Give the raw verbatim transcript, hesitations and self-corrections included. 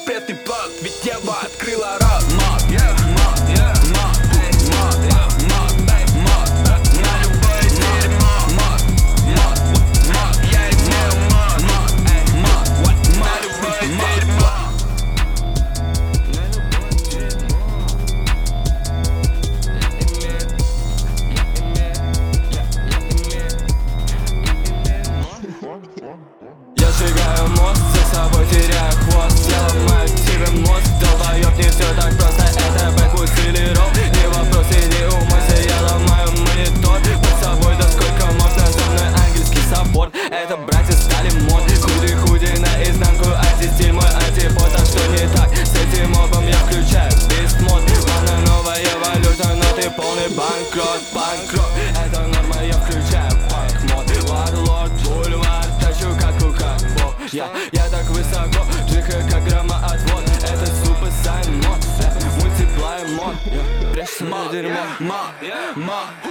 запретный плод, ведь Ева открыла рот. Мод, yeah, мод, yeah, мод, эй, мод, yeah, мод, эй, мод, на любое дерьмо. Мод, мод, мод, я имею мод, мод, эй, мод, на любое дерьмо. Я сжигаю мост, за собой теряю хвост. Я ломаю тебе мозг, долбоёб, не всё так просто. Это бэквуд или ролл, не вопрос, иди умойся. Я ломаю монитор, под собой, да сколько можно. За мной ангельский собор, это братья стали мод. Худи-худи наизнанку, антистиль мой антипод. А что не так с этим мобом? Я включаю бист мод. Она новая валюта, но ты полный банкрот. Банкрот, это норма, я включаю панк мод. Варлорд, бульвар, тащу как кукан. Я, я так высоко, джихаю как громоотвод. Это супер сайн мод, мультиплай мод. Прячься на дерьмо. Мод, мод,